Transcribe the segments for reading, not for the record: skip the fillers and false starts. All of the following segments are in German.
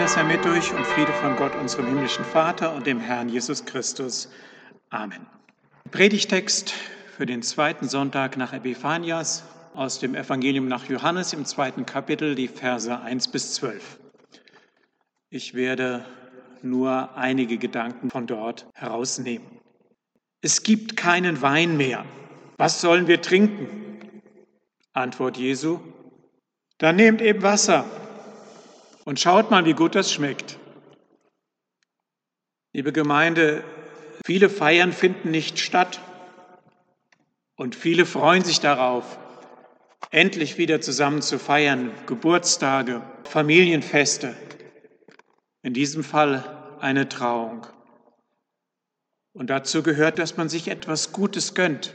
Vaters sei mit euch und Friede von Gott, unserem himmlischen Vater und dem Herrn Jesus Christus. Amen. Predigtext für den zweiten Sonntag nach Epiphanias aus dem Evangelium nach Johannes im 2. Kapitel, die Verse 1 bis 12. Ich werde nur einige Gedanken von dort herausnehmen. Es gibt keinen Wein mehr. Was sollen wir trinken? Antwort Jesu: Dann nehmt eben Wasser und schaut mal, wie gut das schmeckt. Liebe Gemeinde, viele Feiern finden nicht statt und viele freuen sich darauf, endlich wieder zusammen zu feiern, Geburtstage, Familienfeste, in diesem Fall eine Trauung. Und dazu gehört, dass man sich etwas Gutes gönnt,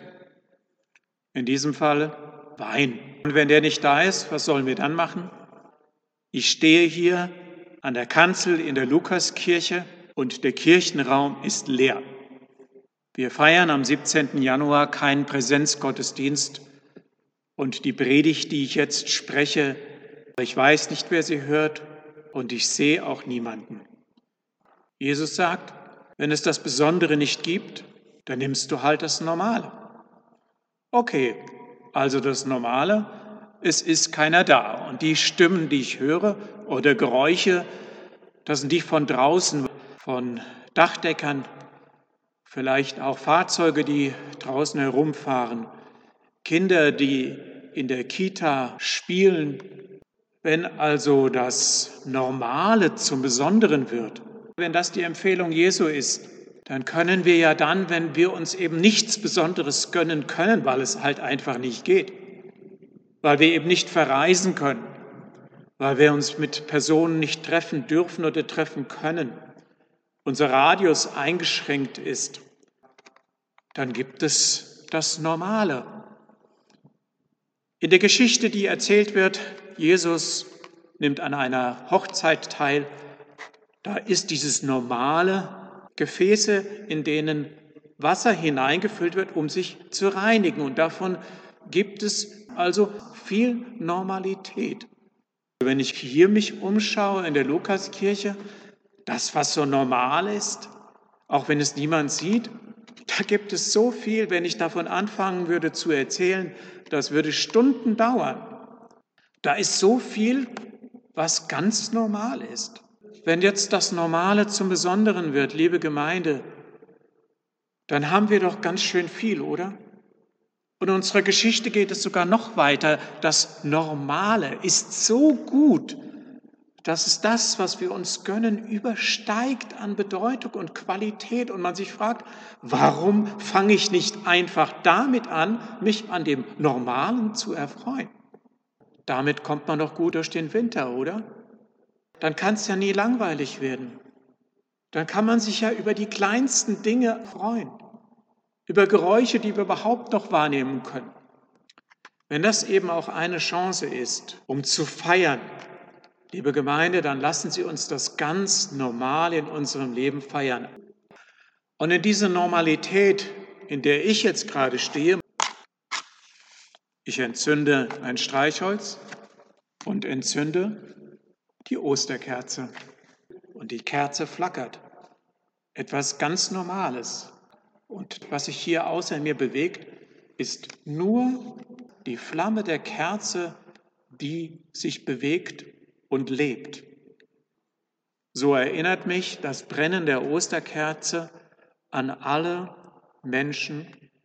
in diesem Fall Wein. Und wenn der nicht da ist, was sollen wir dann machen? Ich stehe hier an der Kanzel in der Lukaskirche und der Kirchenraum ist leer. Wir feiern am 17. Januar keinen Präsenzgottesdienst und die Predigt, die ich jetzt spreche, ich weiß nicht, wer sie hört und ich sehe auch niemanden. Jesus sagt, wenn es das Besondere nicht gibt, dann nimmst du halt das Normale. Okay, also das Normale, es ist keiner da. Und die Stimmen, die ich höre oder Geräusche, das sind die von draußen, von Dachdeckern, vielleicht auch Fahrzeuge, die draußen herumfahren, Kinder, die in der Kita spielen. Wenn also das Normale zum Besonderen wird, wenn das die Empfehlung Jesu ist, dann können wir ja dann, wenn wir uns eben nichts Besonderes gönnen können, weil es halt einfach nicht geht, weil wir eben nicht verreisen können, weil wir uns mit Personen nicht treffen dürfen oder treffen können, unser Radius eingeschränkt ist, dann gibt es das Normale. In der Geschichte, die erzählt wird, Jesus nimmt an einer Hochzeit teil, da ist dieses Normale, Gefäße, in denen Wasser hineingefüllt wird, um sich zu reinigen. Und davon gibt es also viel Normalität. Wenn ich hier mich umschaue in der Lukaskirche, das, was so normal ist, auch wenn es niemand sieht, da gibt es so viel, wenn ich davon anfangen würde zu erzählen, das würde Stunden dauern. Da ist so viel, was ganz normal ist. Wenn jetzt das Normale zum Besonderen wird, liebe Gemeinde, dann haben wir doch ganz schön viel, oder? Und in unserer Geschichte geht es sogar noch weiter. Das Normale ist so gut, dass es das, was wir uns gönnen, übersteigt an Bedeutung und Qualität. Und man sich fragt, warum fange ich nicht einfach damit an, mich an dem Normalen zu erfreuen? Damit kommt man doch gut durch den Winter, oder? Dann kann es ja nie langweilig werden. Dann kann man sich ja über die kleinsten Dinge freuen, über Geräusche, die wir überhaupt noch wahrnehmen können. Wenn das eben auch eine Chance ist, um zu feiern, liebe Gemeinde, dann lassen Sie uns das ganz normal in unserem Leben feiern. Und in diese Normalität, in der ich jetzt gerade stehe, ich entzünde ein Streichholz und entzünde die Osterkerze. Und die Kerze flackert. Etwas ganz Normales. Und was sich hier außer mir bewegt, ist nur die Flamme der Kerze, die sich bewegt und lebt. So erinnert mich das Brennen der Osterkerze an alle Menschen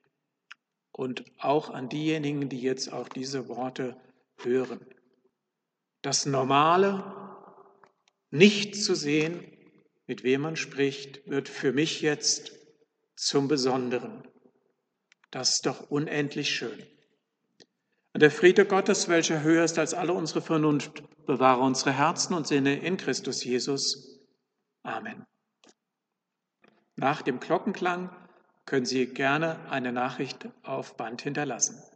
und auch an diejenigen, die jetzt auch diese Worte hören. Das Normale, nicht zu sehen, mit wem man spricht, wird für mich jetzt zum Besonderen. Das ist doch unendlich schön. Und der Friede Gottes, welcher höher ist als alle unsere Vernunft, bewahre unsere Herzen und Sinne in Christus Jesus. Amen. Nach dem Glockenklang können Sie gerne eine Nachricht auf Band hinterlassen.